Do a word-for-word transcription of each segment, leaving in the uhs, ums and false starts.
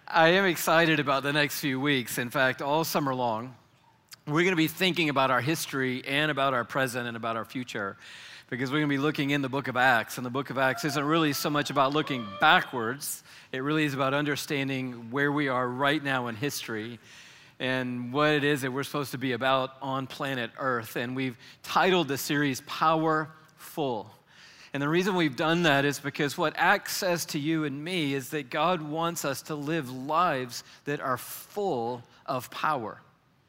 I am excited about the next few weeks. In fact, all summer long, we're going to be thinking about our history and about our present and about our future, because we're going to be looking in the book of Acts. And the book of Acts isn't really so much about looking backwards. It really is about understanding where we are right now in history and what it is that we're supposed to be about on planet Earth. And we've titled the series Powerful. And the reason we've done that is because what Acts says to you and me is that God wants us to live lives that are full of power.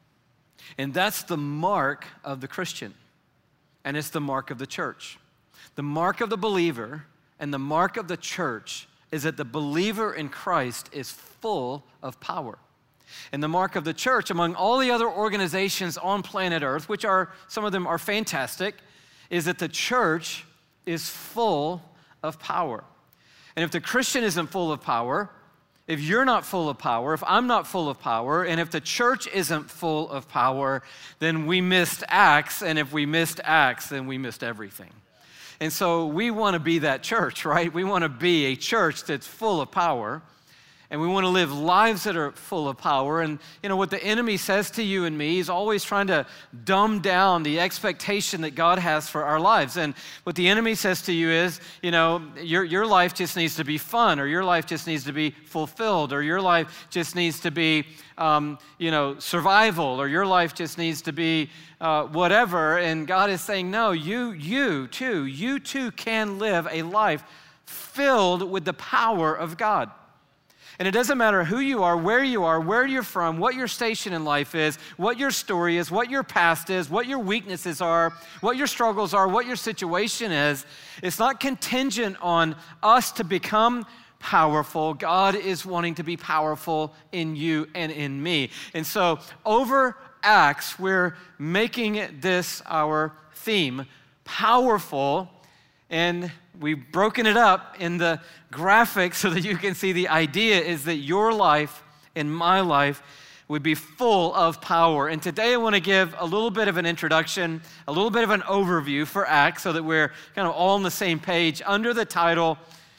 And that's the mark of the Christian, and it's the mark of the church. The mark of the believer and the mark of the church is that the believer in Christ is full of power. And the mark of the church, among all the other organizations on planet Earth, which are, some of them are fantastic, is that the church is full of power. And if the Christian isn't full of power, if you're not full of power, if I'm not full of power, and if the church isn't full of power, then we missed Acts, and if we missed Acts, then we missed everything. And so we want to be that church, right? We want to be a church that's full of power, and we want to live lives that are full of power. And you know what the enemy says to you and me, he's always trying to dumb down the expectation that God has for our lives. And what the enemy says to you is, you know, your, your life just needs to be fun, or your life just needs to be fulfilled, or your life just needs to be, um, you know, survival, or your life just needs to be uh, whatever. And God is saying, no, you, you too, you too can live a life filled with the power of God. And it doesn't matter who you are, where you are, where you're from, what your station in life is, what your story is, what your past is, what your weaknesses are, what your struggles are, what your situation is. It's not contingent on us to become powerful. God is wanting to be powerful in you and in me. And so over Acts, we're making this our theme, powerful. And we've broken it up in the graphic so that you can see the idea is that your life and my life would be full of power. And today I want to give a little bit of an introduction, a little bit of an overview for Acts so that we're kind of all on the same page under the title,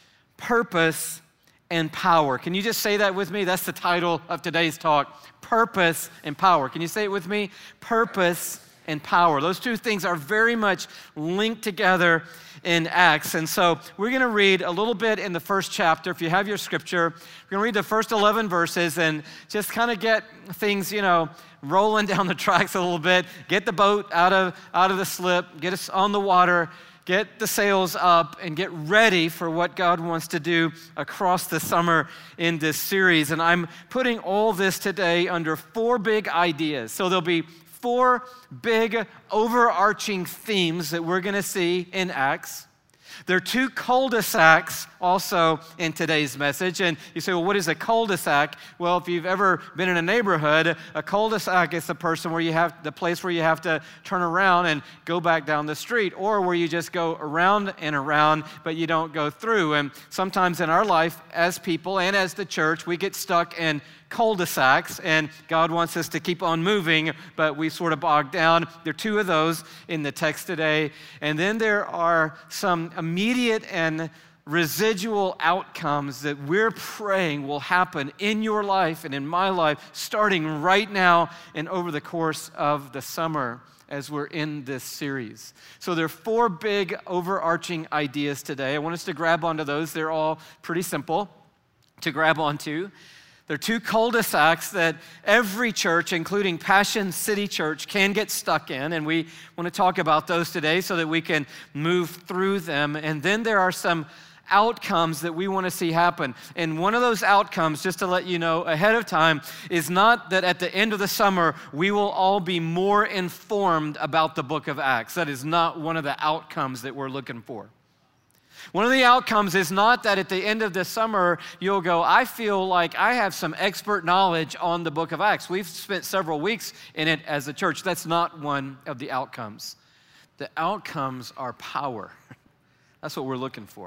Purpose and Power. Can you just say that with me? That's the title of today's talk, Purpose and Power. Can you say it with me? Purpose and power. Those two things are very much linked together in Acts. And so we're going to read a little bit in the first chapter. If you have your scripture, we're going to read the first eleven verses and just kind of get things, you know, rolling down the tracks a little bit, get the boat out of, out of the slip, get us on the water, get the sails up, and get ready for what God wants to do across the summer in this series. And I'm putting all this today under four big ideas. So there'll be four big overarching themes that we're going to see in Acts. There are two cul-de-sacs also in today's message. And you say, well, what is a cul-de-sac? Well, if you've ever been in a neighborhood, a cul-de-sac is the person where you have the place where you have to turn around and go back down the street, or where you just go around and around, but you don't go through. And sometimes in our life as people and as the church, we get stuck in cul-de-sacs, and God wants us to keep on moving, but we sort of bog down. There are two of those in the text today. And then there are some immediate and residual outcomes that we're praying will happen in your life and in my life, starting right now and over the course of the summer as we're in this series. So there are four big overarching ideas today. I want us to grab onto those. They're all pretty simple to grab onto. There are two cul-de-sacs that every church, including Passion City Church, can get stuck in, and we want to talk about those today so that we can move through them. And then there are some outcomes that we want to see happen. And one of those outcomes, just to let you know ahead of time, is not that at the end of the summer we will all be more informed about the book of Acts. That is not one of the outcomes that we're looking for. One of the outcomes is not that at the end of the summer you'll go, I feel like I have some expert knowledge on the book of Acts. We've spent several weeks in it as a church. That's not one of the outcomes. The outcomes are power. That's what we're looking for.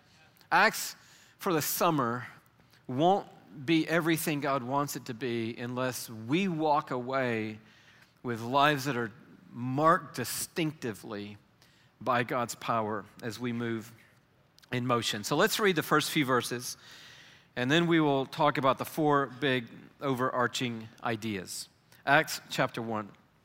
Acts for the summer won't be everything God wants it to be unless we walk away with lives that are marked distinctively by God's power as we move in motion. So let's read the first few verses and then we will talk about the four big overarching ideas. Acts chapter one.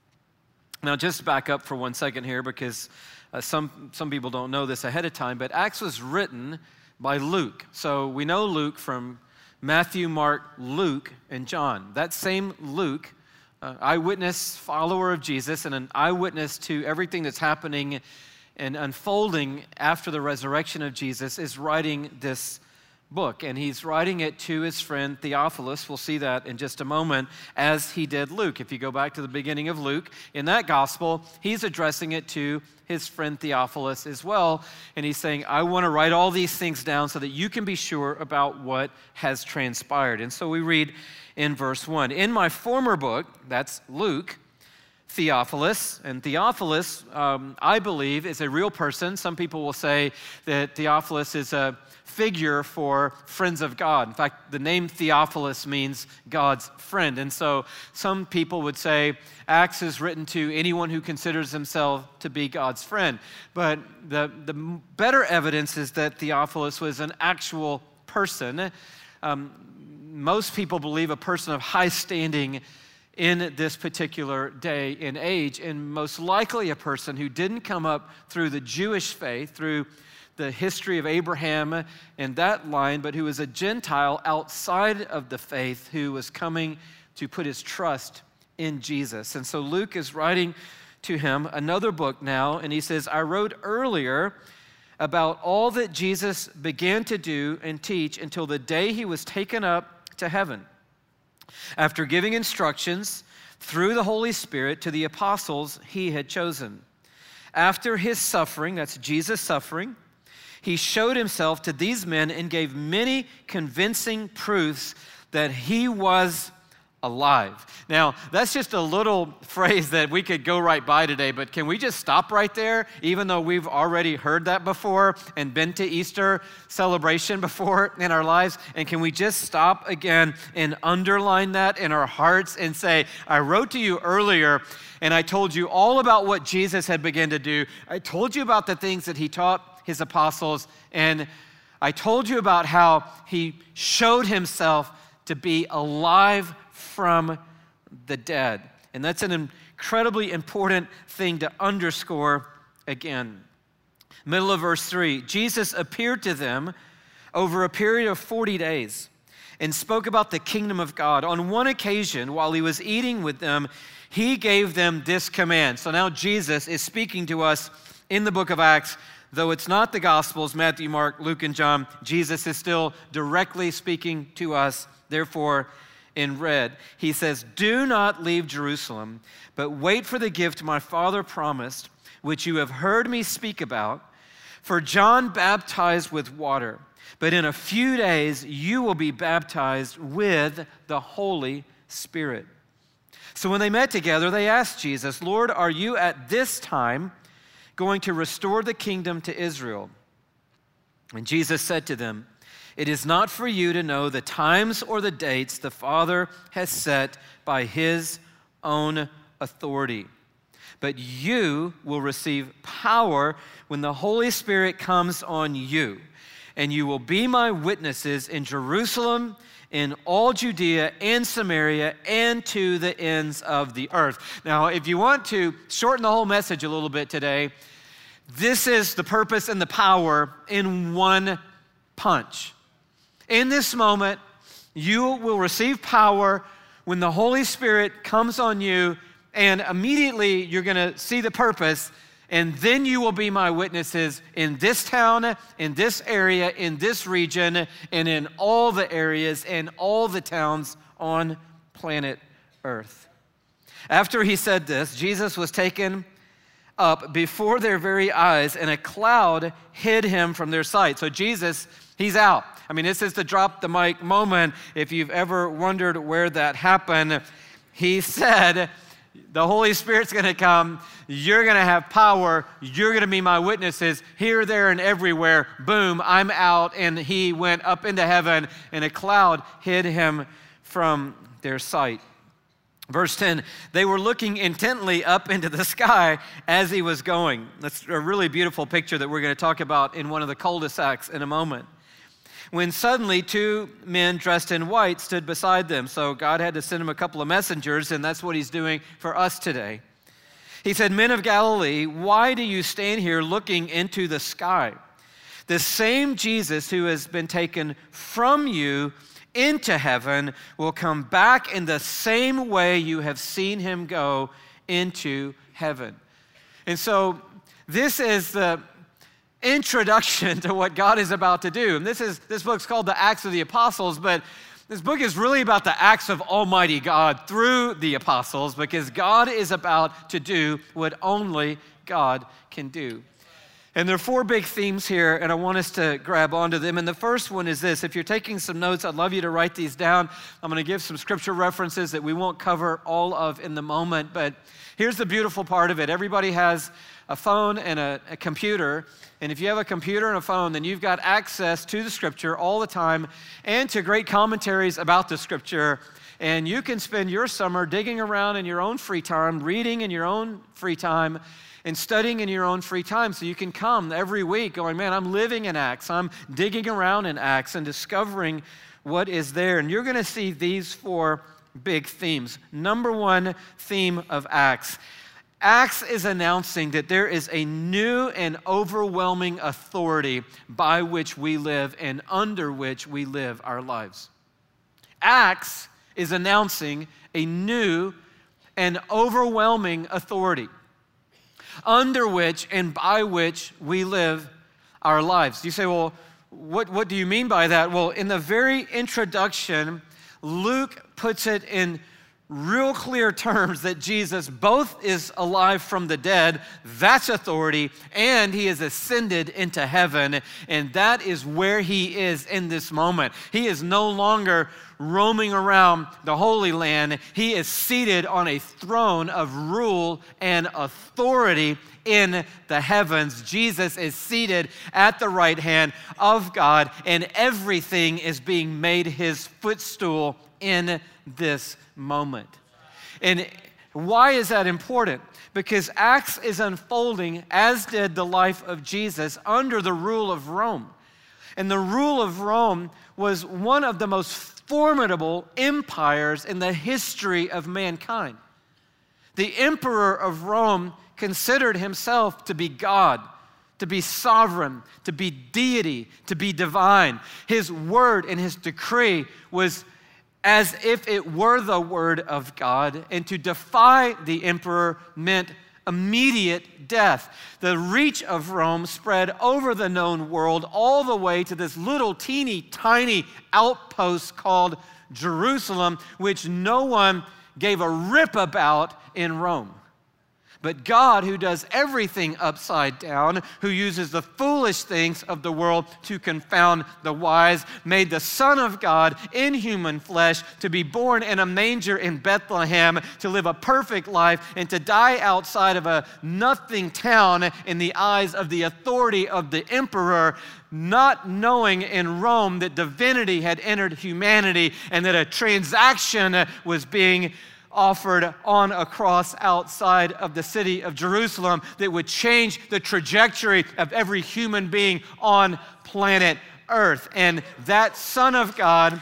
Now, just back up for one second here, because uh, some, some people don't know this ahead of time, but Acts was written by Luke. So we know Luke from Matthew, Mark, Luke, and John. That same Luke, uh, eyewitness, follower of Jesus, and an eyewitness to everything that's happening and unfolding after the resurrection of Jesus, is writing this book. And he's writing it to his friend Theophilus. We'll see that in just a moment, as he did Luke. If you go back to the beginning of Luke, in that gospel, he's addressing it to his friend Theophilus as well. And he's saying, I want to write all these things down so that you can be sure about what has transpired. And so we read in verse one, in my former book, that's Luke, Theophilus, and Theophilus, um, I believe, is a real person. Some people will say that Theophilus is a figure for friends of God. In fact, the name Theophilus means God's friend. And so some people would say Acts is written to anyone who considers himself to be God's friend. But the, the better evidence is that Theophilus was an actual person. Um, most people believe a person of high standing in this particular day and age, and most likely a person who didn't come up through the Jewish faith, through the history of Abraham and that line, but who was a Gentile outside of the faith who was coming to put his trust in Jesus. And so Luke is writing to him another book now, and he says, I wrote earlier about all that Jesus began to do and teach until the day he was taken up to heaven, after giving instructions through the Holy Spirit to the apostles he had chosen. After his suffering, that's Jesus' suffering, he showed himself to these men and gave many convincing proofs that he was alive. Now, that's just a little phrase that we could go right by today, but can we just stop right there, even though we've already heard that before and been to Easter celebration before in our lives? And can we just stop again and underline that in our hearts and say, I wrote to you earlier and I told you all about what Jesus had begun to do. I told you about the things that he taught his apostles, and I told you about how he showed himself to be alive from the dead. And that's an incredibly important thing to underscore again. Middle of verse three, Jesus appeared to them over a period of forty days and spoke about the kingdom of God. On one occasion, while he was eating with them, he gave them this command. So now Jesus is speaking to us in the book of Acts. Though it's not the Gospels, Matthew, Mark, Luke, and John, Jesus is still directly speaking to us. Therefore, in red, he says, do not leave Jerusalem, but wait for the gift my Father promised, which you have heard me speak about. For John baptized with water, but in a few days you will be baptized with the Holy Spirit. So when they met together, they asked Jesus, Lord, are you at this time going to restore the kingdom to Israel? And Jesus said to them, it is not for you to know the times or the dates the Father has set by his own authority, but you will receive power when the Holy Spirit comes on you, and you will be my witnesses in Jerusalem, in all Judea and Samaria, and to the ends of the earth. Now, if you want to shorten the whole message a little bit today, this is the purpose and the power in one punch. In this moment, you will receive power when the Holy Spirit comes on you, and immediately you're going to see the purpose, and then you will be my witnesses in this town, in this area, in this region, and in all the areas and all the towns on planet Earth. After he said this, Jesus was taken up before their very eyes, and a cloud hid him from their sight. So Jesus, he's out. I mean, this is the drop the mic moment. If you've ever wondered where that happened, he said, the Holy Spirit's going to come. You're going to have power. You're going to be my witnesses here, there, and everywhere. Boom, I'm out. And he went up into heaven, and a cloud hid him from their sight. Verse ten, they were looking intently up into the sky as he was going. That's a really beautiful picture that we're going to talk about in one of the cul-de-sacs in a moment. when suddenly two men dressed in white stood beside them. So God had to send him a couple of messengers, and that's what he's doing for us today. He said, "Men of Galilee, why do you stand here looking into the sky? The same Jesus who has been taken from you into heaven will come back in the same way you have seen him go into heaven." And so this is the introduction to what God is about to do. And this is this book's called the Acts of the Apostles, but this book is really about the acts of Almighty God through the apostles, because God is about to do what only God can do. And there are four big themes here, and I want us to grab onto them. And the first one is this. If you're taking some notes, I'd love you to write these down. I'm going to give some scripture references that we won't cover all of in the moment, but here's the beautiful part of it. Everybody has a phone and a, a computer, and if you have a computer and a phone, then you've got access to the scripture all the time and to great commentaries about the scripture. And you can spend your summer digging around in your own free time, reading in your own free time, and studying in your own free time. So you can come every week going, man, I'm living in Acts. I'm digging around in Acts and discovering what is there. And you're going to see these four big themes. Number one theme of Acts. Acts is announcing that there is a new and overwhelming authority by which we live and under which we live our lives. Acts is announcing a new and overwhelming authority under which and by which we live our lives. You say, well, what, what do you mean by that? Well, in the very introduction, Luke puts it in real clear terms that Jesus both is alive from the dead, that's authority, and he is ascended into heaven, and that is where he is in this moment. He is no longer roaming around the Holy Land. He is seated on a throne of rule and authority in the heavens. Jesus is seated at the right hand of God, and everything is being made his footstool in this moment. And why is that important? Because Acts is unfolding, as did the life of Jesus, under the rule of Rome. And the rule of Rome was one of the most formidable empires in the history of mankind. The emperor of Rome considered himself to be God, to be sovereign, to be deity, to be divine. His word and his decree was as if it were the word of God, and to defy the emperor meant immediate death. The reach of Rome spread over the known world all the way to this little teeny tiny outpost called Jerusalem, which no one gave a rip about in Rome. But God, who does everything upside down, who uses the foolish things of the world to confound the wise, made the Son of God in human flesh to be born in a manger in Bethlehem, to live a perfect life, and to die outside of a nothing town in the eyes of the authority of the emperor, not knowing in Rome that divinity had entered humanity and that a transaction was being offered on a cross outside of the city of Jerusalem that would change the trajectory of every human being on planet Earth. And that Son of God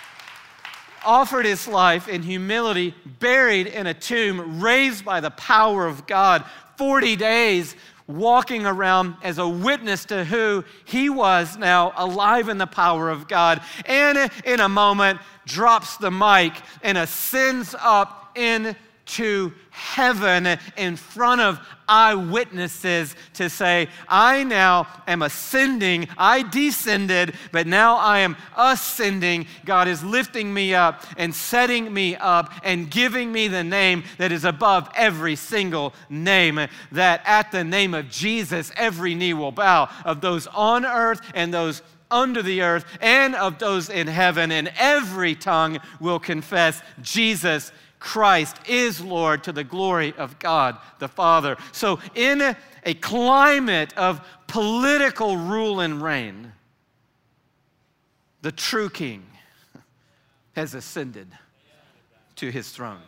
offered his life in humility, buried in a tomb, raised by the power of God, forty days walking around as a witness to who he was now, alive in the power of God, and in a moment drops the mic and ascends up into heaven in front of eyewitnesses to say, I now am ascending, I descended, but now I am ascending. God is lifting me up and setting me up and giving me the name that is above every single name, that at the name of Jesus, every knee will bow, of those on earth and those under the earth and of those in heaven, and every tongue will confess Jesus Christ is Lord, to the glory of God the Father. So in a climate of political rule and reign, the true King has ascended to his throne.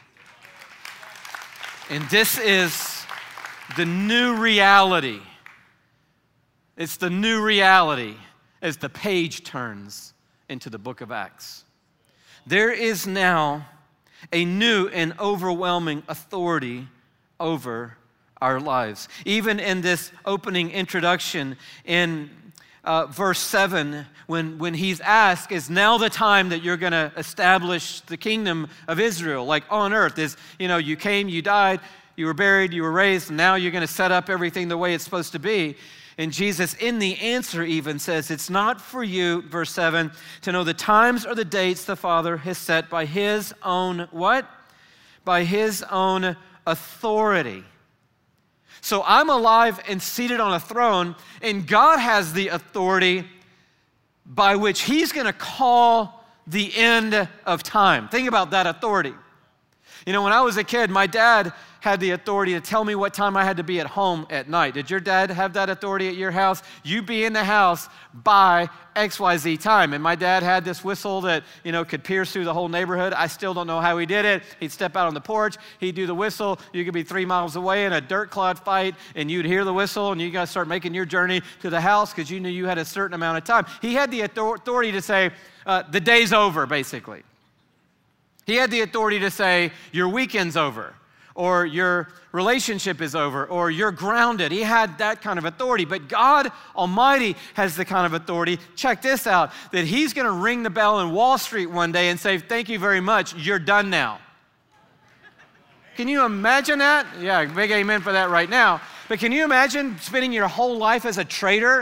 And this is the new reality. It's the new reality as the page turns into the book of Acts. There is now a new and overwhelming authority over our lives. Even in this opening introduction in uh, verse seven, when, when he's asked, is now the time that you're going to establish the kingdom of Israel, like on earth? Is, you know, you came, you died, you were buried, you were raised, and now you're going to set up everything the way it's supposed to be. And Jesus, in the answer even, says, it's not for you, verse seven, to know the times or the dates the Father has set by his own, what? By his own authority. So I'm alive and seated on a throne, and God has the authority by which he's going to call the end of time. Think about that authority. You know, when I was a kid, my dad had the authority to tell me what time I had to be at home at night. Did your dad have that authority at your house? You be in the house by X Y Z time. And my dad had this whistle that, you know, could pierce through the whole neighborhood. I still don't know how he did it. He'd step out on the porch, he'd do the whistle. You could be three miles away in a dirt clod fight, and you'd hear the whistle, and you got to start making your journey to the house because you knew you had a certain amount of time. He had the authority to say, uh, the day's over, basically. He had the authority to say, your weekend's over, or your relationship is over, or you're grounded. He had that kind of authority. But God Almighty has the kind of authority, check this out, that he's going to ring the bell in Wall Street one day and say, thank you very much, you're done now. Can you imagine that? Yeah, big amen for that right now. But can you imagine spending your whole life as a trader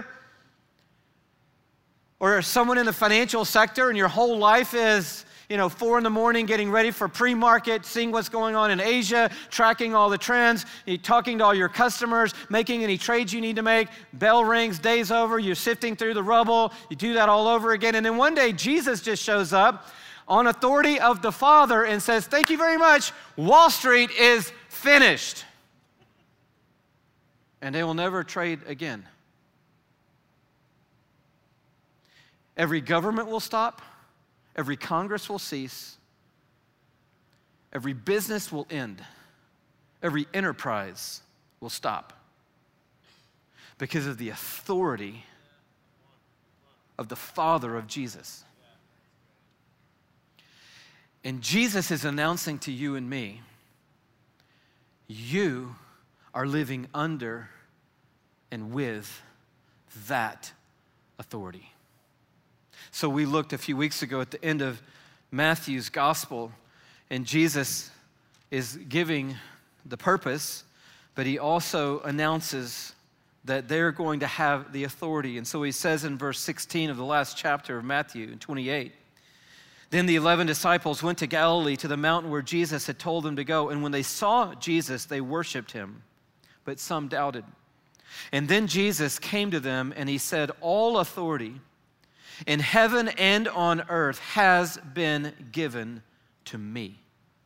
or someone in the financial sector, and your whole life is, you know, four in the morning, getting ready for pre-market, seeing what's going on in Asia, tracking all the trends, you're talking to all your customers, making any trades you need to make, bell rings, day's over, you're sifting through the rubble, you do that all over again. And then one day, Jesus just shows up on authority of the Father and says, thank you very much, Wall Street is finished. And they will never trade again. Every government will stop. Every Congress will cease. Every business will end. Every enterprise will stop because of the authority of the Father of Jesus. And Jesus is announcing to you and me, you are living under and with that authority. So we looked a few weeks ago at the end of Matthew's gospel, and Jesus is giving the purpose, but he also announces that they're going to have the authority. And so he says in verse sixteen of the last chapter of Matthew, twenty-eight, then the eleven disciples went to Galilee to the mountain where Jesus had told them to go. And when they saw Jesus, they worshiped him, but some doubted. And then Jesus came to them and he said, all authority in heaven and on earth has been given to me.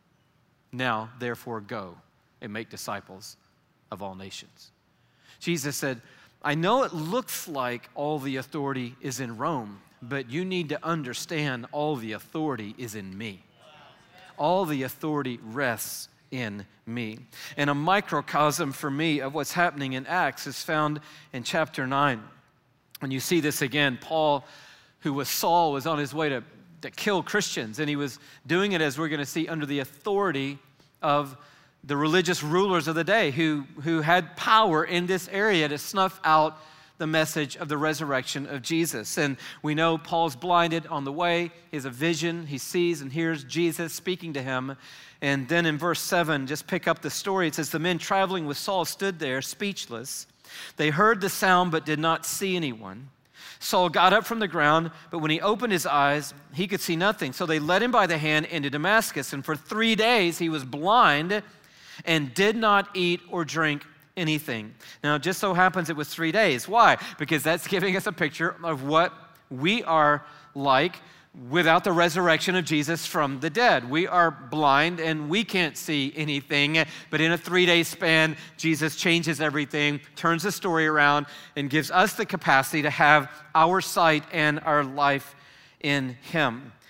Now, therefore, go and make disciples of all nations. Jesus said, I know it looks like all the authority is in Rome, but you need to understand all the authority is in me. All the authority rests in me. And a microcosm for me of what's happening in Acts is found in chapter nine. And you see this again, Paul, who was Saul, was on his way to, to kill Christians, and he was doing it, as we're going to see, under the authority of the religious rulers of the day who, who had power in this area to snuff out the message of the resurrection of Jesus. And we know Paul's blinded on the way. He has a vision. He sees and hears Jesus speaking to him. And then in verse seven, just pick up the story. It says, the men traveling with Saul stood there speechless. They heard the sound but did not see anyone. Saul got up from the ground, but when he opened his eyes, he could see nothing. So they led him by the hand into Damascus. And for three days he was blind and did not eat or drink anything. Now, it just so happens it was three days. Why? Because that's giving us a picture of what we are like without the resurrection of Jesus from the dead. We are blind and we can't see anything, but in a three-day span, Jesus changes everything, turns the story around, and gives us the capacity to have our sight and our life in him.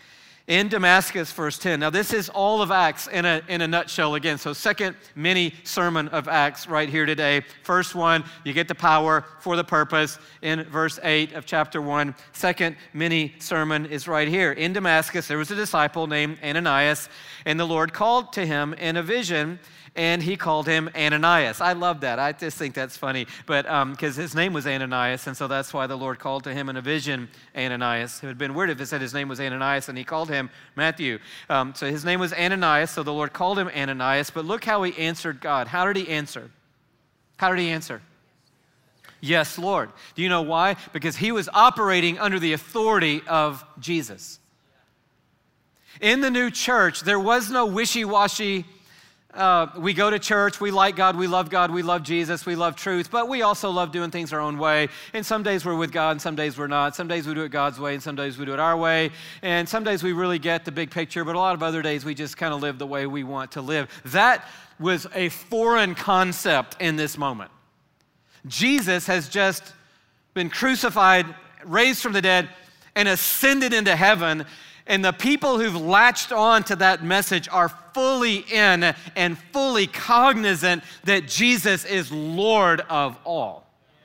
in Damascus, verse ten. Now, this is all of Acts in a, in a nutshell again. So second mini sermon of Acts right here today. First one, you get the power for the purpose in verse eight of chapter one. Second mini sermon is right here. In Damascus, there was a disciple named Ananias, and the Lord called to him in a vision, and he called him Ananias. I love that. I just think that's funny, but because um, his name was Ananias, and so that's why the Lord called to him in a vision Ananias. It would have been weird if it said his name was Ananias, and he called him Matthew. Um, so his name was Ananias, so the Lord called him Ananias, but look how he answered God. How did he answer? How did he answer? Yes, Lord. Do you know why? Because he was operating under the authority of Jesus. In the new church, there was no wishy-washy, Uh, we go to church, we like God, we love God, we love Jesus, we love truth, but we also love doing things our own way. And some days we're with God and some days we're not. Some days we do it God's way and some days we do it our way. And some days we really get the big picture, but a lot of other days we just kind of live the way we want to live. That was a foreign concept in this moment. Jesus has just been crucified, raised from the dead, and ascended into heaven. And the people who've latched on to that message are fully in and fully cognizant that Jesus is Lord of all.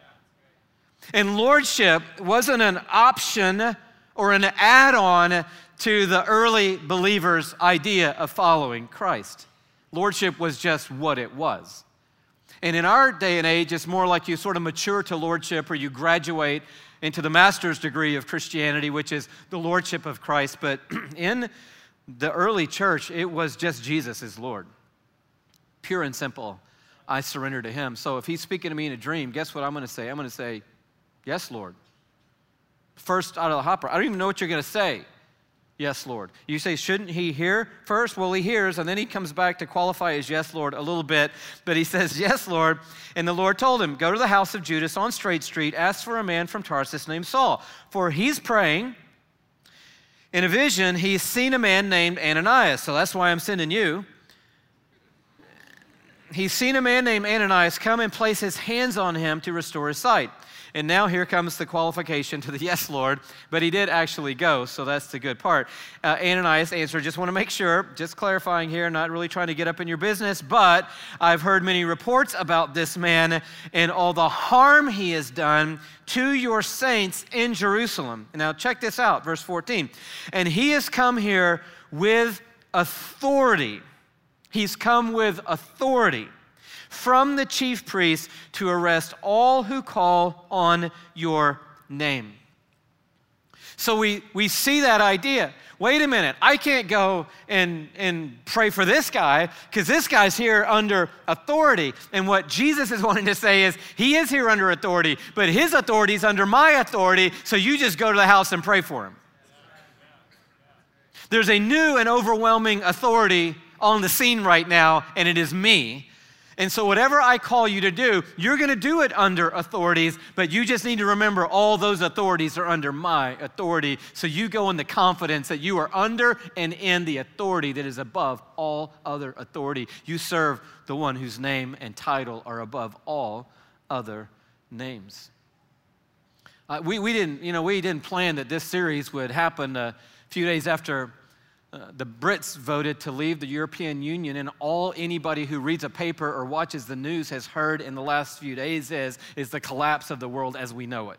And lordship wasn't an option or an add-on to the early believers' idea of following Christ. Lordship was just what it was. And in our day and age, it's more like you sort of mature to lordship or you graduate into the master's degree of Christianity, which is the lordship of Christ. But in the early church, it was just Jesus is Lord. Pure and simple, I surrender to him. So if he's speaking to me in a dream, guess what I'm going to say? I'm going to say, yes, Lord. First out of the hopper. I don't even know what you're going to say. Yes, Lord. You say, shouldn't he hear first? Well, he hears, and then he comes back to qualify his yes, Lord, a little bit. But he says, yes, Lord. And the Lord told him, go to the house of Judas on Straight Street, ask for a man from Tarsus named Saul. For he's praying. In a vision, he's seen a man named Ananias. So that's why I'm sending you. He's seen a man named Ananias come and place his hands on him to restore his sight. And now here comes the qualification to the yes, Lord, but he did actually go, so that's the good part. Uh, Ananias answered, just want to make sure, just clarifying here, not really trying to get up in your business, but I've heard many reports about this man and all the harm he has done to your saints in Jerusalem. Now check this out, verse fourteen. And he has come here with authority. He's come with authority from the chief priests to arrest all who call on your name. So we, we see that idea. Wait a minute, I can't go and, and pray for this guy because this guy's here under authority. And what Jesus is wanting to say is he is here under authority, but his authority is under my authority, so you just go to the house and pray for him. There's a new and overwhelming authority on the scene right now, and it is me. And so whatever I call you to do, you're going to do it under authorities, but you just need to remember all those authorities are under my authority. So you go in the confidence that you are under and in the authority that is above all other authority. You serve the one whose name and title are above all other names. Uh, we, we didn't, you know, we didn't plan that this series would happen a few days after Uh, the Brits voted to leave the European Union, and all anybody who reads a paper or watches the news has heard in the last few days is, is the collapse of the world as we know it.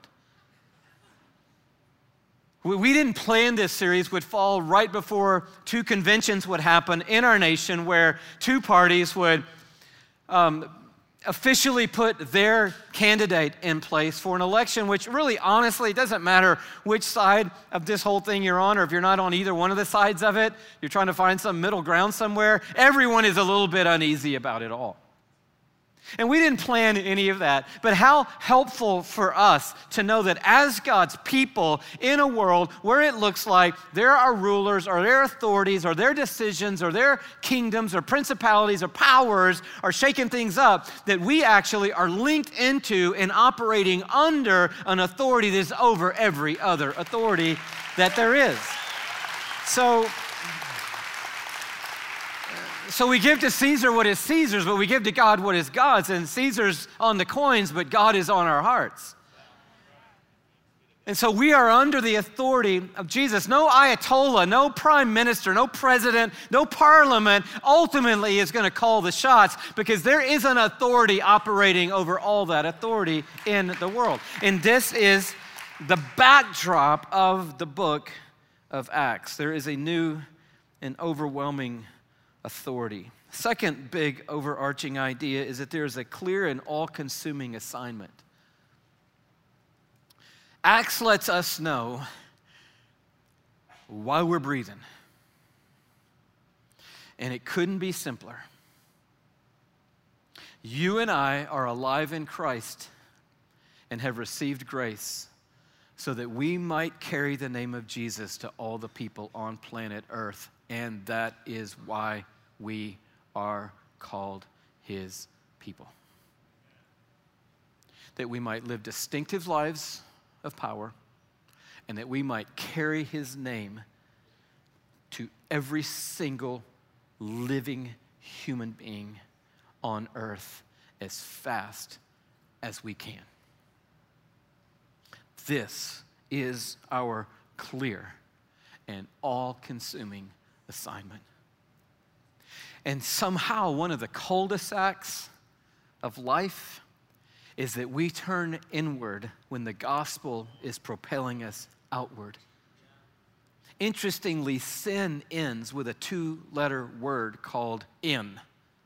We, we didn't plan this series would fall right before two conventions would happen in our nation where two parties would um, officially put their candidate in place for an election, which really, honestly, it doesn't matter which side of this whole thing you're on, or if you're not on either one of the sides of it, you're trying to find some middle ground somewhere, everyone is a little bit uneasy about it all. And we didn't plan any of that, but how helpful for us to know that as God's people in a world where it looks like there are rulers or their authorities or their decisions or their kingdoms or principalities or powers are shaking things up, that we actually are linked into and operating under an authority that is over every other authority that there is. So... So we give to Caesar what is Caesar's, but we give to God what is God's. And Caesar's on the coins, but God is on our hearts. And so we are under the authority of Jesus. No Ayatollah, no prime minister, no president, no parliament ultimately is going to call the shots, because there is an authority operating over all that authority in the world. And this is the backdrop of the book of Acts. There is a new and overwhelming authority. Second big overarching idea is that there is a clear and all-consuming assignment. Acts lets us know why we're breathing. And it couldn't be simpler. You and I are alive in Christ and have received grace so that we might carry the name of Jesus to all the people on planet Earth. And that is why we are called his people. That we might live distinctive lives of power, and that we might carry his name to every single living human being on earth as fast as we can. This is our clear and all-consuming assignment. And somehow one of the cul-de-sacs of life is that we turn inward when the gospel is propelling us outward. Interestingly, sin ends with a two-letter word called in.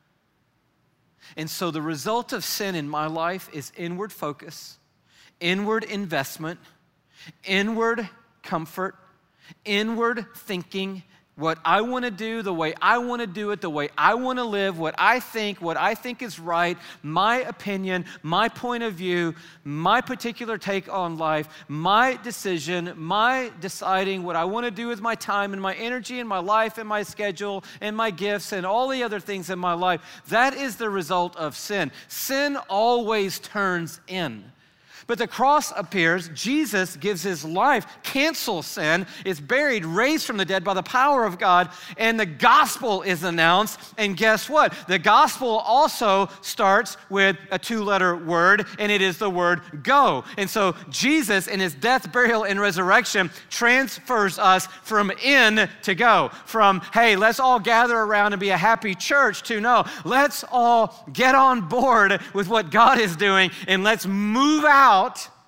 And so the result of sin in my life is inward focus, inward investment, inward comfort, inward thinking, what I want to do, the way I want to do it, the way I want to live, what I think, what I think is right, my opinion, my point of view, my particular take on life, my decision, my deciding what I want to do with my time and my energy and my life and my schedule and my gifts and all the other things in my life. That is the result of sin. Sin always turns in. But the cross appears, Jesus gives his life, cancels sin, is buried, raised from the dead by the power of God, and the gospel is announced. And guess what? The gospel also starts with a two-letter word, and it is the word go. And so Jesus, in his death, burial, and resurrection, transfers us from in to go. From, hey, let's all gather around and be a happy church, to no, let's all get on board with what God is doing, and let's move out.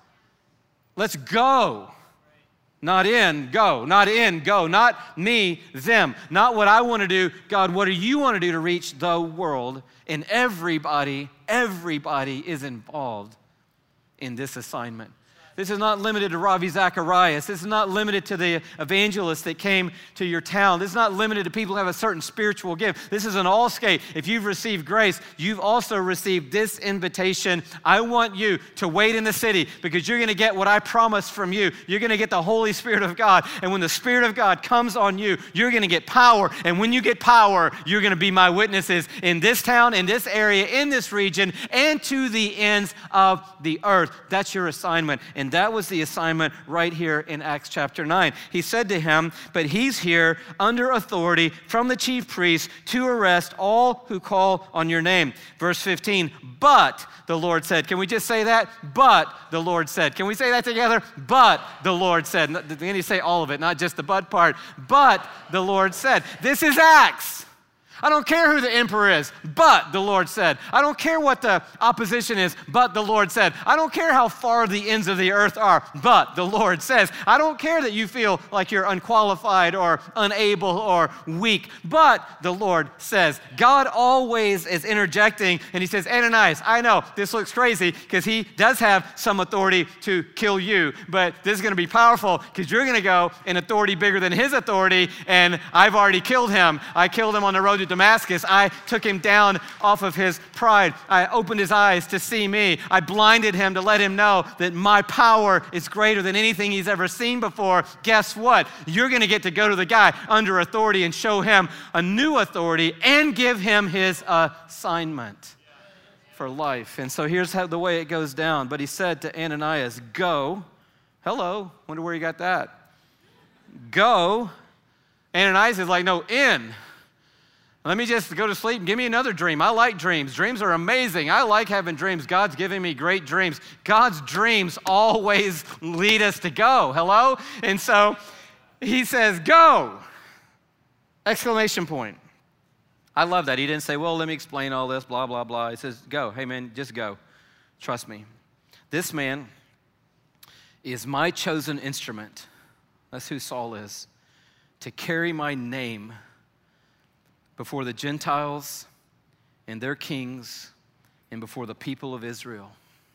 Let's go. Not in, go. Not in, go. Not me, them. Not what I want to do. God, what do you want to do to reach the world? And everybody, everybody is involved in this assignment. This is not limited to Ravi Zacharias. This is not limited to the evangelists that came to your town. This is not limited to people who have a certain spiritual gift. This is an all-skate. If you've received grace, you've also received this invitation. I want you to wait in the city, because you're going to get what I promised from you. You're going to get the Holy Spirit of God. And when the Spirit of God comes on you, you're going to get power. And when you get power, you're going to be my witnesses in this town, in this area, in this region, and to the ends of the earth. That's your assignment. And that was the assignment right here in Acts chapter nine. He said to him, but he's here under authority from the chief priests to arrest all who call on your name. Verse fifteen, but the Lord said. Can we just say that? But the Lord said. Can we say that together? But the Lord said. Then you say all of it, not just the but part. But the Lord said. This is Acts. I don't care who the emperor is, but the Lord said. I don't care what the opposition is, but the Lord said. I don't care how far the ends of the earth are, but the Lord says. I don't care that you feel like you're unqualified or unable or weak, but the Lord says. God always is interjecting, and he says, Ananias, I know this looks crazy because he does have some authority to kill you, but this is going to be powerful because you're going to go in authority bigger than his authority, and I've already killed him. I killed him on the road to Damascus. I took him down off of his pride. I opened his eyes to see me. I blinded him to let him know that my power is greater than anything he's ever seen before. Guess what? You're going to get to go to the guy under authority and show him a new authority and give him his assignment for life. And so here's how the way it goes down. But he said to Ananias, go. Hello. Wonder where you got that. Go. Ananias is like, no, in. Let me just go to sleep and give me another dream. I like dreams. Dreams are amazing. I like having dreams. God's giving me great dreams. God's dreams always lead us to go. Hello? And so he says, go! Exclamation point. I love that. He didn't say, well, let me explain all this, blah, blah, blah. He says, go. Hey, man, just go. Trust me. This man is my chosen instrument. That's who Saul is. To carry my name before the Gentiles and their kings and before the people of Israel.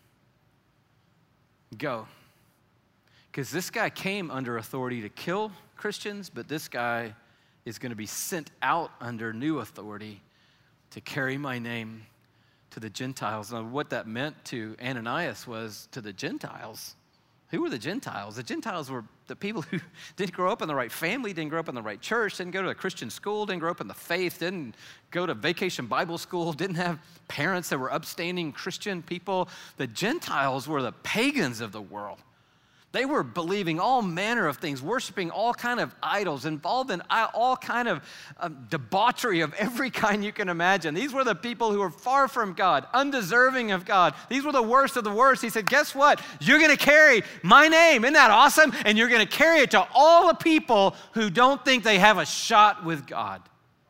Go. Because this guy came under authority to kill Christians, but this guy is going to be sent out under new authority to carry my name to the Gentiles. Now, what that meant to Ananias was to the Gentiles. Who were the Gentiles? The Gentiles were the people who didn't grow up in the right family, didn't grow up in the right church, didn't go to a Christian school, didn't grow up in the faith, didn't go to vacation Bible school, didn't have parents that were upstanding Christian people. The Gentiles were the pagans of the world. They were believing all manner of things, worshiping all kind of idols, involved in all kind of um, debauchery of every kind you can imagine. These were the people who were far from God, undeserving of God. These were the worst of the worst. He said, guess what? You're going to carry my name. Isn't that awesome? And you're going to carry it to all the people who don't think they have a shot with God.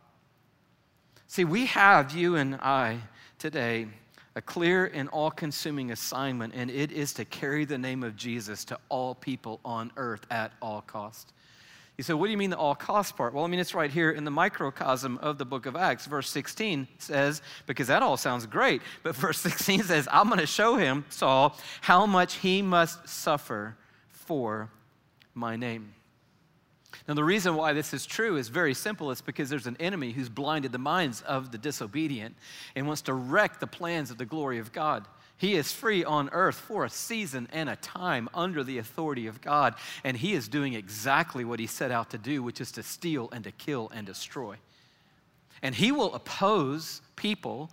See, we have, you and I, today, a clear and all-consuming assignment, and it is to carry the name of Jesus to all people on earth at all cost. You say, what do you mean the all cost part? Well, I mean, it's right here in the microcosm of the book of Acts. Verse sixteen says, because that all sounds great, but verse sixteen says, I'm going to show him, Saul, how much he must suffer for my name. Now, the reason why this is true is very simple. It's because there's an enemy who's blinded the minds of the disobedient and wants to wreck the plans of the glory of God. He is free on earth for a season and a time under the authority of God, and he is doing exactly what he set out to do, which is to steal and to kill and destroy. And he will oppose people,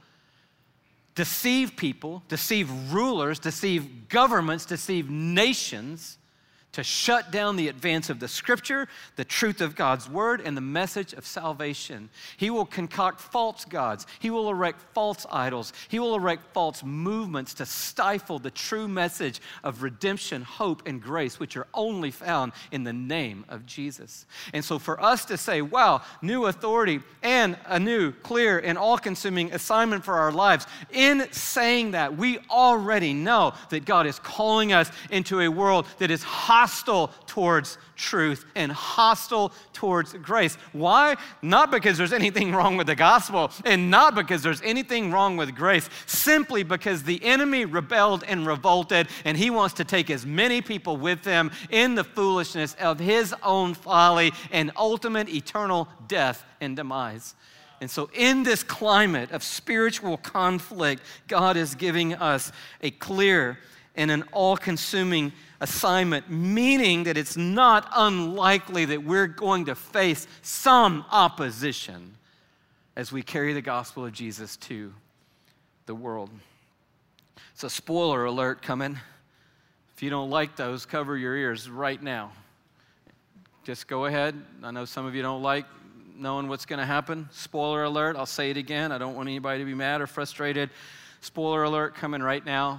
deceive people, deceive rulers, deceive governments, deceive nations, to shut down the advance of the Scripture, the truth of God's Word, and the message of salvation. He will concoct false gods. He will erect false idols. He will erect false movements to stifle the true message of redemption, hope, and grace, which are only found in the name of Jesus. And so for us to say, wow, new authority and a new, clear, and all-consuming assignment for our lives, in saying that, we already know that God is calling us into a world that is hostile hostile towards truth and hostile towards grace. Why? Not because there's anything wrong with the gospel and not because there's anything wrong with grace, simply because the enemy rebelled and revolted, and he wants to take as many people with him in the foolishness of his own folly and ultimate eternal death and demise. And so in this climate of spiritual conflict, God is giving us a clear and an all-consuming assignment, meaning that it's not unlikely that we're going to face some opposition as we carry the gospel of Jesus to the world. So, spoiler alert coming. If you don't like those, cover your ears right now. Just go ahead. I know some of you don't like knowing what's going to happen. Spoiler alert. I'll say it again. I don't want anybody to be mad or frustrated. Spoiler alert coming right now.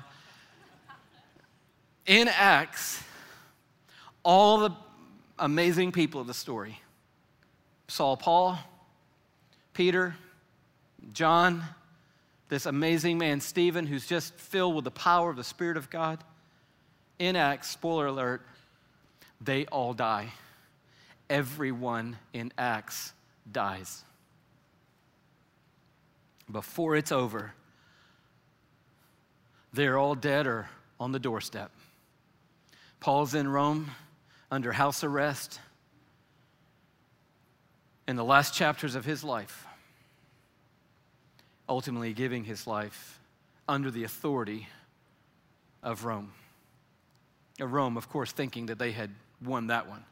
In Acts, all the amazing people of the story, Saul, Paul, Peter, John, this amazing man, Stephen, who's just filled with the power of the Spirit of God, in Acts, spoiler alert, they all die. Everyone in Acts dies. Before it's over, they're all dead or on the doorstep. Paul's in Rome under house arrest in the last chapters of his life, ultimately giving his life under the authority of Rome. Of Rome, of course, thinking that they had won that one,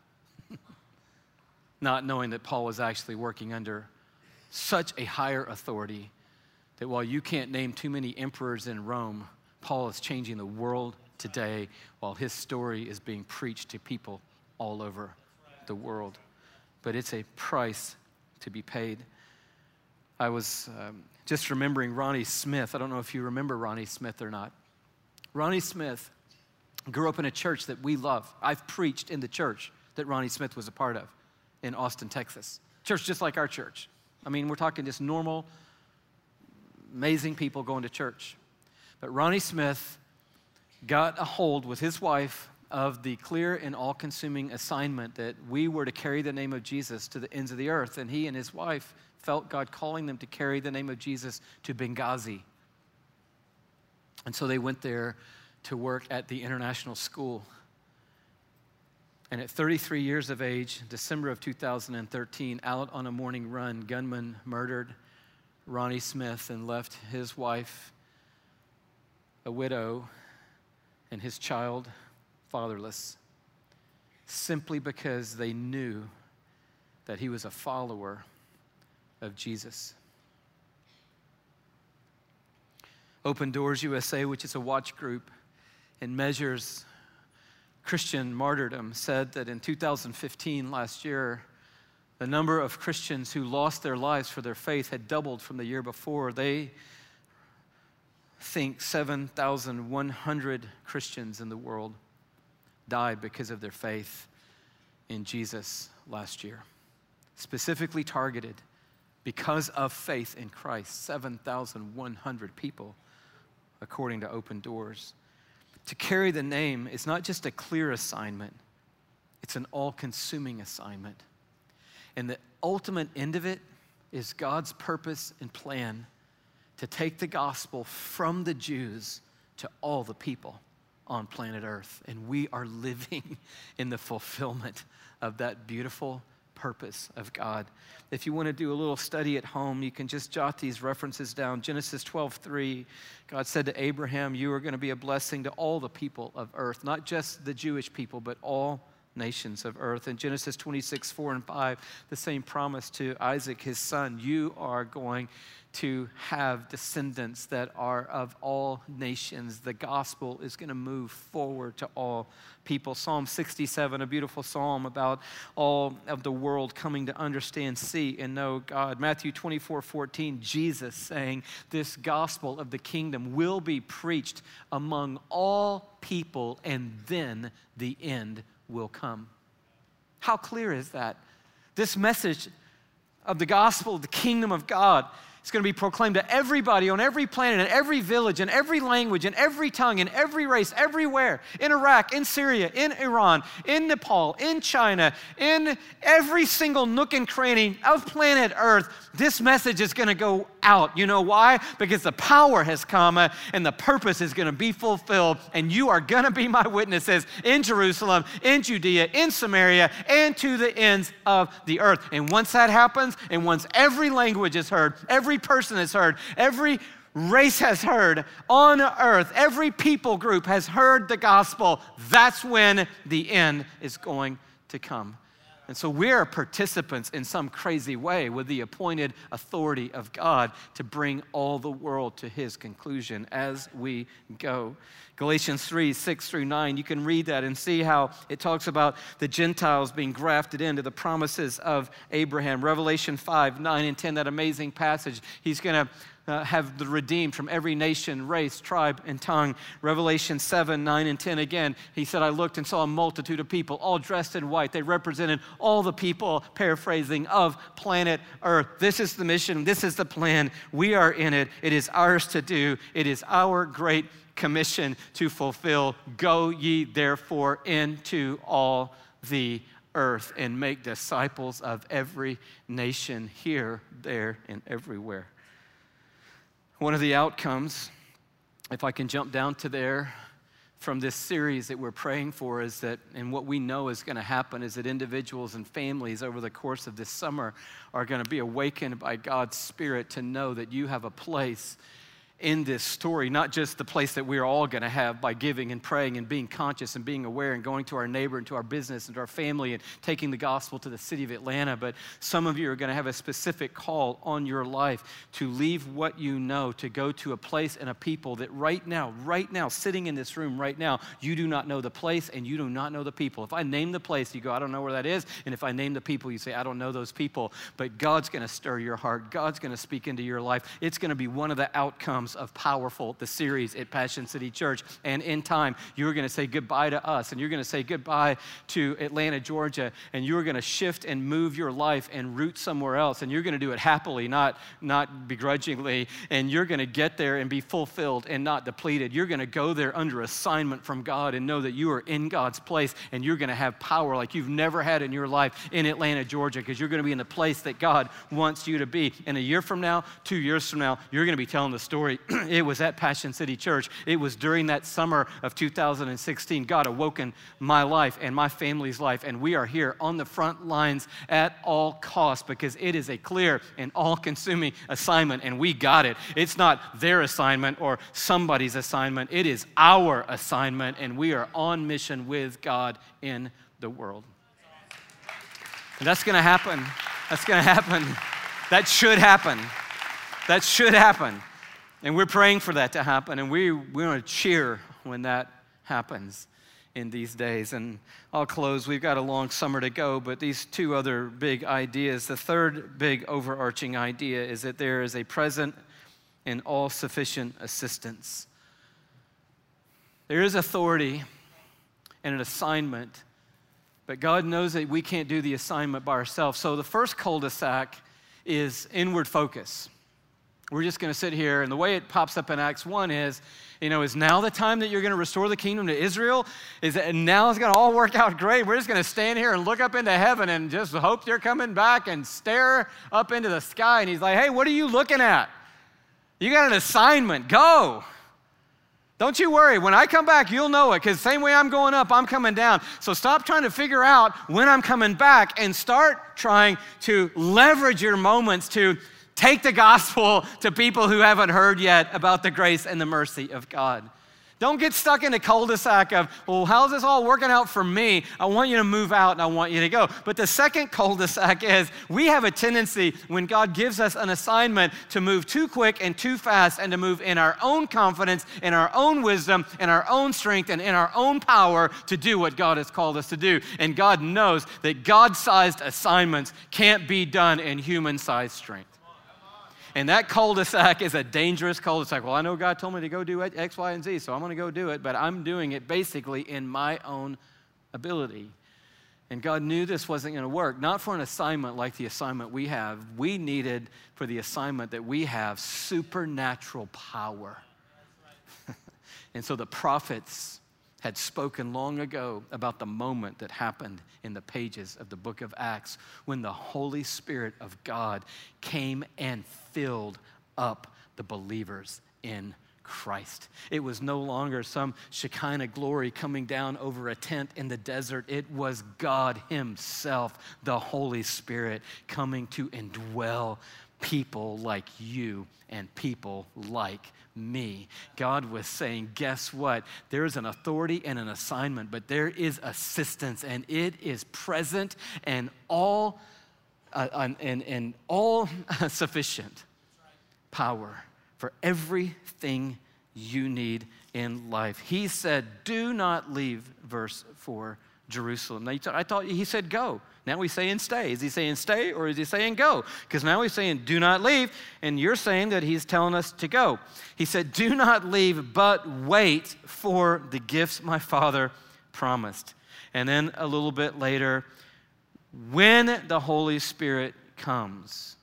not knowing that Paul was actually working under such a higher authority that while you can't name too many emperors in Rome, Paul is changing the world today while his story is being preached to people all over the world. But it's a price to be paid. I was um, just remembering Ronnie Smith. I don't know if you remember Ronnie Smith or not. Ronnie Smith grew up in a church that we love. I've preached in the church that Ronnie Smith was a part of in Austin, Texas. Church just like our church. I mean, we're talking just normal, amazing people going to church. But Ronnie Smith got a hold with his wife of the clear and all-consuming assignment that we were to carry the name of Jesus to the ends of the earth. And he and his wife felt God calling them to carry the name of Jesus to Benghazi. And so they went there to work at the international school. And at thirty-three years of age, December of two thousand thirteen, out on a morning run, gunmen murdered Ronnie Smith and left his wife a widow and his child fatherless, simply because they knew that he was a follower of Jesus. Open Doors U S A, which is a watch group and measures Christian martyrdom, said that in two thousand fifteen, last year, the number of Christians who lost their lives for their faith had doubled from the year before. They think seven thousand one hundred Christians in the world died because of their faith in Jesus last year. Specifically targeted because of faith in Christ, seven thousand one hundred people, according to Open Doors. To carry the name is not just a clear assignment, it's an all-consuming assignment. And the ultimate end of it is God's purpose and plan to take the gospel from the Jews to all the people on planet Earth. And we are living in the fulfillment of that beautiful purpose of God. If you want to do a little study at home, you can just jot these references down. Genesis twelve three, God said to Abraham, you are going to be a blessing to all the people of earth, not just the Jewish people, but all nations of earth. In Genesis twenty-six four and five, the same promise to Isaac, his son, you are going to have descendants that are of all nations. The gospel is going to move forward to all people. Psalm sixty-seven, a beautiful psalm about all of the world coming to understand, see, and know God. Matthew twenty-four fourteen, Jesus saying, this gospel of the kingdom will be preached among all people, and then the end will come. How clear is that? This message of the gospel, the kingdom of God, it's going to be proclaimed to everybody on every planet, in every village, in every language, in every tongue, in every race, everywhere. In Iraq, in Syria, in Iran, in Nepal, in China, in every single nook and cranny of planet Earth, this message is going to go out. You know why? Because the power has come uh, and the purpose is going to be fulfilled, and you are going to be my witnesses in Jerusalem, in Judea, in Samaria, and to the ends of the earth. And once that happens, and once every language is heard, every person has heard, every race has heard on earth, every people group has heard the gospel, that's when the end is going to come. And so we're participants in some crazy way with the appointed authority of God to bring all the world to his conclusion as we go. Galatians three, six through nine, you can read that and see how it talks about the Gentiles being grafted into the promises of Abraham. Revelation five, nine, and ten, that amazing passage. He's going to Uh, have the redeemed from every nation, race, tribe, and tongue. Revelation seven, nine, and ten again. He said, I looked and saw a multitude of people all dressed in white. They represented all the people, paraphrasing, of planet Earth. This is the mission. This is the plan. We are in it. It is ours to do. It is our great commission to fulfill. Go ye therefore into all the earth and make disciples of every nation, here, there, and everywhere. One of the outcomes, if I can jump down to there, from this series that we're praying for is that, and what we know is going to happen is that individuals and families over the course of this summer are going to be awakened by God's Spirit to know that you have a place in this story, not just the place that we're all going to have by giving and praying and being conscious and being aware and going to our neighbor and to our business and to our family and taking the gospel to the city of Atlanta, but some of you are going to have a specific call on your life to leave what you know, to go to a place and a people that right now, right now, sitting in this room right now, you do not know the place and you do not know the people. If I name the place, you go, I don't know where that is. And if I name the people, you say, I don't know those people. But God's going to stir your heart. God's going to speak into your life. It's going to be one of the outcomes of Powerful, the series at Passion City Church. And in time, you're going to say goodbye to us, and you're going to say goodbye to Atlanta, Georgia, and you're going to shift and move your life and root somewhere else. And you're going to do it happily, not, not begrudgingly. And you're going to get there and be fulfilled and not depleted. You're going to go there under assignment from God and know that you are in God's place, and you're going to have power like you've never had in your life in Atlanta, Georgia, because you're going to be in the place that God wants you to be. And a year from now, two years from now, you're going to be telling the story. It was at Passion City Church. It was during that summer of two thousand sixteen. God awoken my life and my family's life, and we are here on the front lines at all costs because it is a clear and all-consuming assignment, and we got it. It's not their assignment or somebody's assignment. It is our assignment, and we are on mission with God in the world. And that's going to happen. That's going to happen. That should happen. That should happen. And we're praying for that to happen, and we, we want to cheer when that happens in these days. And I'll close. We've got a long summer to go, but these two other big ideas. The third big overarching idea is that there is a present and all-sufficient assistance. There is authority and an assignment, but God knows that we can't do the assignment by ourselves. So the first cul-de-sac is inward focus. We're just going to sit here, and the way it pops up in Acts one is, you know, is now the time that you're going to restore the kingdom to Israel? Is it, and now it's going to all work out great? We're just going to stand here and look up into heaven and just hope they're coming back and stare up into the sky. And he's like, hey, what are you looking at? You got an assignment. Go. Don't you worry. When I come back, you'll know it, because same way I'm going up, I'm coming down. So stop trying to figure out when I'm coming back and start trying to leverage your moments to take the gospel to people who haven't heard yet about the grace and the mercy of God. Don't get stuck in the cul-de-sac of, well, how's this all working out for me? I want you to move out and I want you to go. But the second cul-de-sac is we have a tendency when God gives us an assignment to move too quick and too fast and to move in our own confidence, in our own wisdom, in our own strength, and in our own power to do what God has called us to do. And God knows that God-sized assignments can't be done in human-sized strength. And that cul-de-sac is a dangerous cul-de-sac. Well, I know God told me to go do X, Y, and Z, so I'm going to go do it, but I'm doing it basically in my own ability. And God knew this wasn't going to work, not for an assignment like the assignment we have. We needed, for the assignment that we have, supernatural power. And so the prophets had spoken long ago about the moment that happened in the pages of the book of Acts when the Holy Spirit of God came and filled up the believers in Christ. It was no longer some Shekinah glory coming down over a tent in the desert. It was God himself, the Holy Spirit, coming to indwell people like you and people like me. God was saying, guess what? There is an authority and an assignment, but there is assistance, and it is present and all uh, and, and all sufficient power for everything you need in life. He said, do not leave, verse four, Jerusalem. Now, I thought he said go. Now he's saying stay. Is he saying stay or is he saying go? Because now he's saying do not leave, and you're saying that he's telling us to go. He said, do not leave, but wait for the gifts my Father promised. And then a little bit later, when the Holy Spirit comes,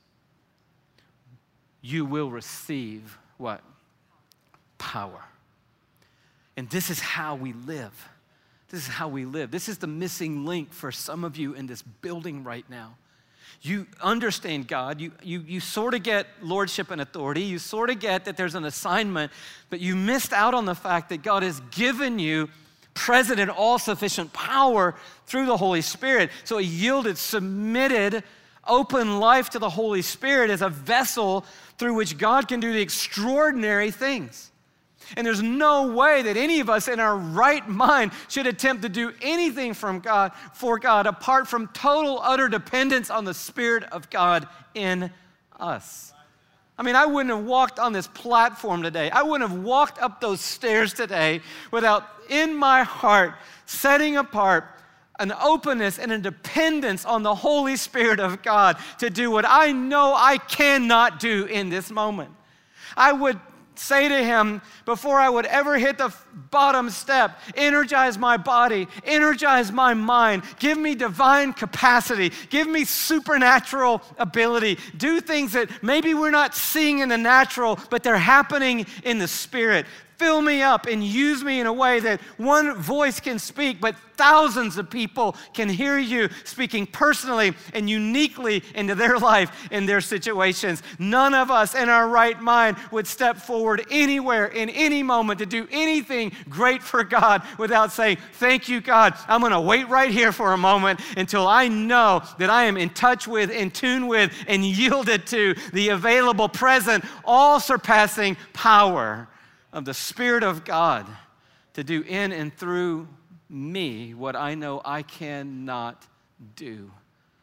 you will receive what? Power. And this is how we live. This is how we live. This is the missing link for some of you in this building right now. You understand God. You, you, you sort of get lordship and authority. You sort of get that there's an assignment, but you missed out on the fact that God has given you present and all-sufficient power through the Holy Spirit. So he yielded, submitted, open life to the Holy Spirit as a vessel through which God can do the extraordinary things. And there's no way that any of us in our right mind should attempt to do anything from God, for God, apart from total, utter dependence on the Spirit of God in us. I mean, I wouldn't have walked on this platform today. I wouldn't have walked up those stairs today without, in my heart, setting apart an openness and a dependence on the Holy Spirit of God to do what I know I cannot do in this moment. I would say to him, before I would ever hit the bottom step, energize my body, energize my mind, give me divine capacity, give me supernatural ability, do things that maybe we're not seeing in the natural, but they're happening in the Spirit. Fill me up and use me in a way that one voice can speak, but thousands of people can hear you speaking personally and uniquely into their life and their situations. None of us in our right mind would step forward anywhere in any moment to do anything great for God without saying, thank you, God. I'm going to wait right here for a moment until I know that I am in touch with, in tune with, and yielded to the available, present, all-surpassing power of the Spirit of God to do in and through me what I know I cannot do.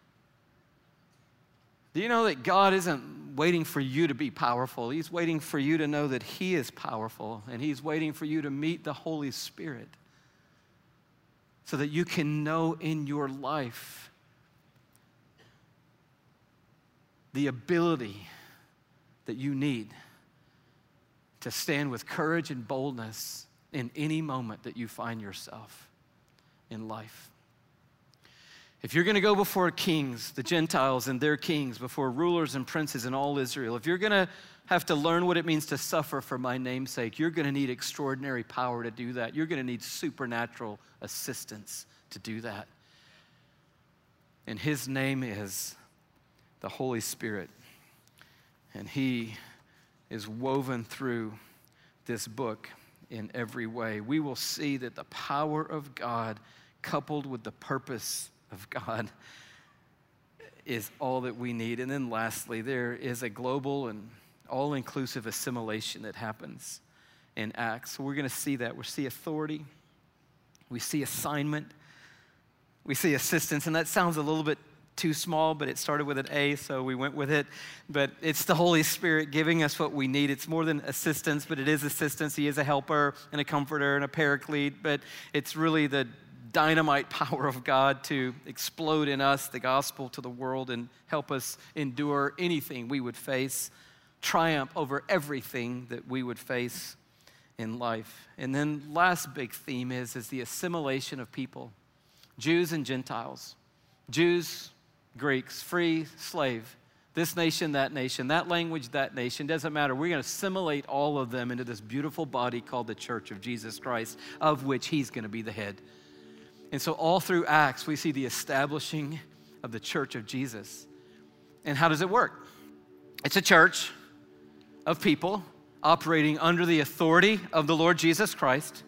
Do you know that God isn't waiting for you to be powerful? He's waiting for you to know that He is powerful, and He's waiting for you to meet the Holy Spirit so that you can know in your life the ability that you need to stand with courage and boldness in any moment that you find yourself in life. If you're going to go before kings, the Gentiles and their kings, before rulers and princes in all Israel, if you're going to have to learn what it means to suffer for my name's sake, you're going to need extraordinary power to do that. You're going to need supernatural assistance to do that. And His name is the Holy Spirit. And He is woven through this book in every way. We will see that the power of God coupled with the purpose of God is all that we need. And then lastly, there is a global and all-inclusive assimilation that happens in Acts. So we're going to see that. We see authority. We see assignment. We see assistance. And that sounds a little bit too small, but it started with an A, so we went with it. But it's the Holy Spirit giving us what we need. It's more than assistance, but it is assistance. He is a helper and a comforter and a paraclete, but it's really the dynamite power of God to explode in us the gospel to the world and help us endure anything we would face, triumph over everything that we would face in life. And then last big theme is, is the assimilation of people, Jews and Gentiles, Jews, Greeks, free, slave, this nation, that nation, that language, that nation, doesn't matter. We're going to assimilate all of them into this beautiful body called the Church of Jesus Christ, of which He's going to be the head. And so all through Acts, we see the establishing of the Church of Jesus. And how does it work? It's a church of people operating under the authority of the Lord Jesus Christ,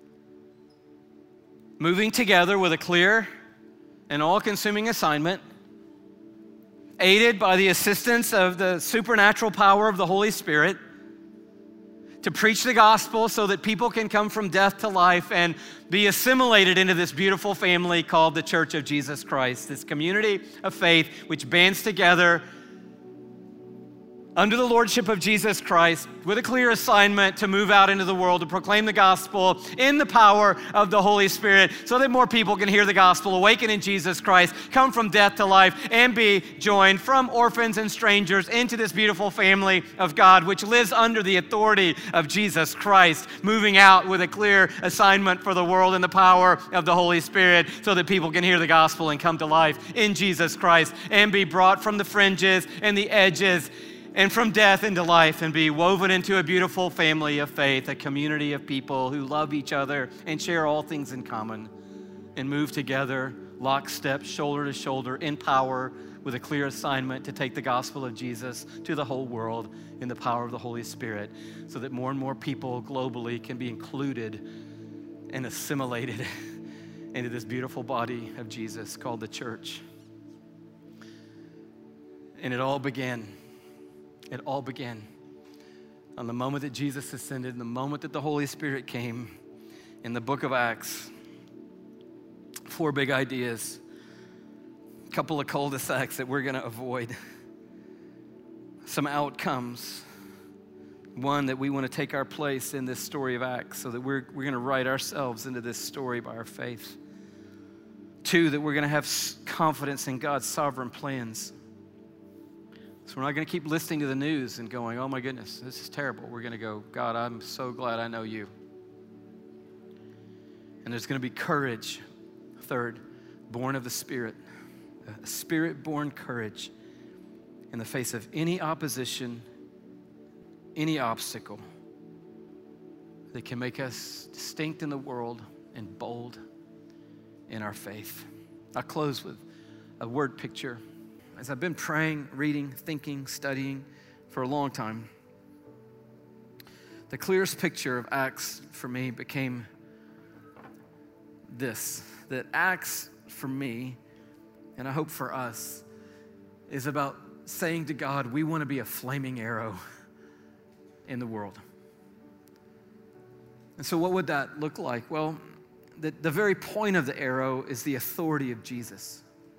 moving together with a clear and all-consuming assignment, aided by the assistance of the supernatural power of the Holy Spirit, to preach the gospel so that people can come from death to life and be assimilated into this beautiful family called the Church of Jesus Christ, this community of faith which bands together under the lordship of Jesus Christ with a clear assignment to move out into the world to proclaim the gospel in the power of the Holy Spirit so that more people can hear the gospel, awaken in Jesus Christ, come from death to life, and be joined from orphans and strangers into this beautiful family of God, which lives under the authority of Jesus Christ, moving out with a clear assignment for the world in the power of the Holy Spirit so that people can hear the gospel and come to life in Jesus Christ and be brought from the fringes and the edges and from death into life and be woven into a beautiful family of faith, a community of people who love each other and share all things in common and move together, lockstep, shoulder to shoulder, in power with a clear assignment to take the gospel of Jesus to the whole world in the power of the Holy Spirit so that more and more people globally can be included and assimilated into this beautiful body of Jesus called the church. And it all began. It all began on the moment that Jesus ascended, and the moment that the Holy Spirit came in the book of Acts. Four big ideas, a couple of cul-de-sacs that we're going to avoid, some outcomes. One, that we want to take our place in this story of Acts so that we're, we're going to write ourselves into this story by our faith. Two, that we're going to have confidence in God's sovereign plans. So we're not going to keep listening to the news and going, oh my goodness, this is terrible. We're going to go, God, I'm so glad I know you. And there's going to be courage. Third, born of the Spirit, a Spirit-born courage in the face of any opposition, any obstacle that can make us distinct in the world and bold in our faith. I'll close with a word picture. As I've been praying, reading, thinking, studying for a long time, the clearest picture of Acts for me became this, that Acts for me, and I hope for us, is about saying to God, we want to be a flaming arrow in the world. And so what would that look like? Well, the, the very point of the arrow is the authority of Jesus.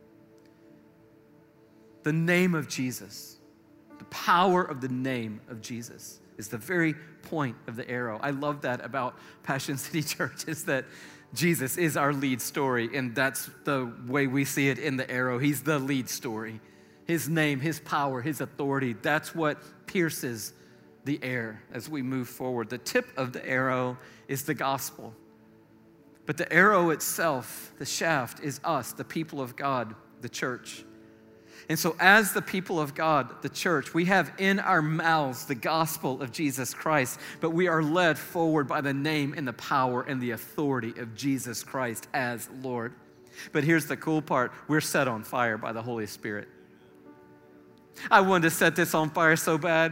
The name of Jesus, the power of the name of Jesus is the very point of the arrow. I love that about Passion City Church, is that Jesus is our lead story, and that's the way we see it in the arrow. He's the lead story. His name, his power, his authority, that's what pierces the air as we move forward. The tip of the arrow is the gospel. But the arrow itself, the shaft, is us, the people of God, the church. And so as the people of God, the church, we have in our mouths the gospel of Jesus Christ, but we are led forward by the name and the power and the authority of Jesus Christ as Lord. But here's the cool part. We're set on fire by the Holy Spirit. I wanted to set this on fire so bad.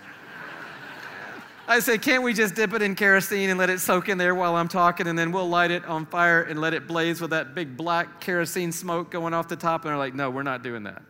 I said, can't we just dip it in kerosene and let it soak in there while I'm talking, and then we'll light it on fire and let it blaze with that big black kerosene smoke going off the top? And they're like, no, we're not doing that.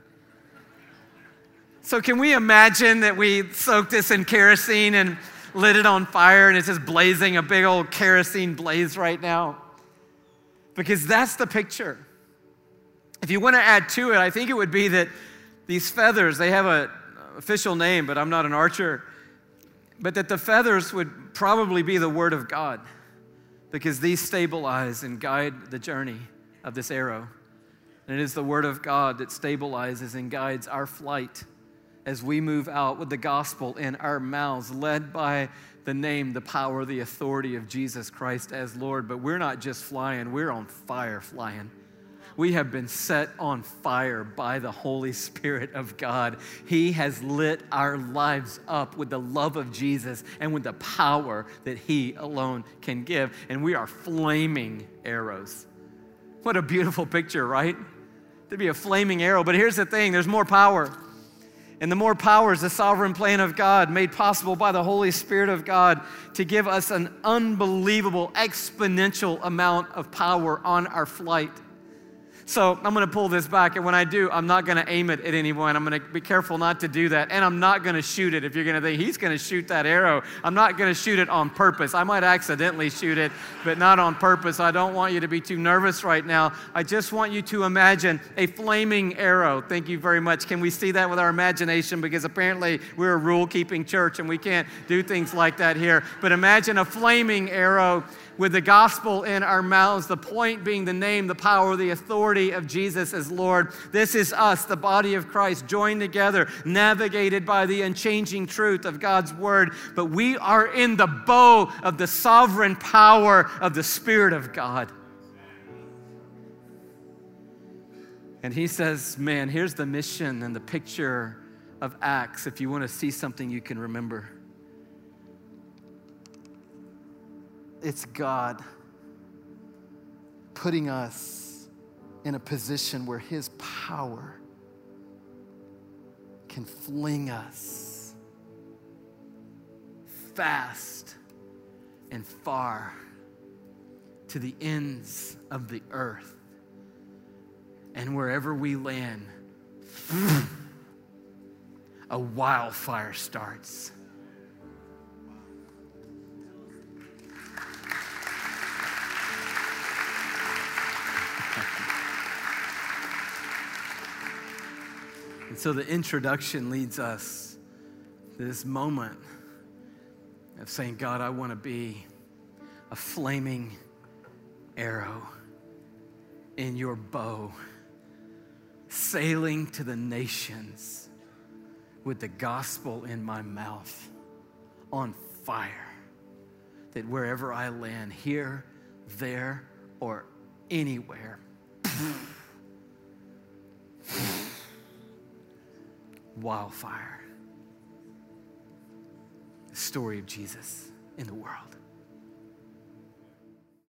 So can we imagine that we soaked this in kerosene and lit it on fire and it's just blazing, a big old kerosene blaze right now? Because that's the picture. If you want to add to it, I think it would be that these feathers, they have an official name, but I'm not an archer, but that the feathers would probably be the word of God, because these stabilize and guide the journey of this arrow. And it is the word of God that stabilizes and guides our flight as we move out with the gospel in our mouths, led by the name, the power, the authority of Jesus Christ as Lord. But we're not just flying, we're on fire flying. We have been set on fire by the Holy Spirit of God. He has lit our lives up with the love of Jesus and with the power that He alone can give. And we are flaming arrows. What a beautiful picture, right? To be a flaming arrow. But here's the thing, there's more power. And the more power is the sovereign plan of God, made possible by the Holy Spirit of God to give us an unbelievable, exponential amount of power on our flight. So I'm going to pull this back, and when I do, I'm not going to aim it at anyone. I'm going to be careful not to do that, and I'm not going to shoot it. If you're going to think, he's going to shoot that arrow, I'm not going to shoot it on purpose. I might accidentally shoot it, but not on purpose. I don't want you to be too nervous right now. I just want you to imagine a flaming arrow. Thank you very much. Can we see that with our imagination? Because apparently we're a rule-keeping church, and we can't do things like that here. But imagine a flaming arrow with the gospel in our mouths, the point being the name, the power, the authority of Jesus as Lord. This is us, the body of Christ, joined together, navigated by the unchanging truth of God's word. But we are in the bow of the sovereign power of the Spirit of God. And He says, man, here's the mission and the picture of Acts. If you want to see something you can remember, it's God putting us in a position where His power can fling us fast and far to the ends of the earth. And wherever we land, a wildfire starts. And so the introduction leads us to this moment of saying, God, I want to be a flaming arrow in your bow, sailing to the nations with the gospel in my mouth, on fire, that wherever I land, here, there, or anywhere, wildfire. The story of Jesus in the world.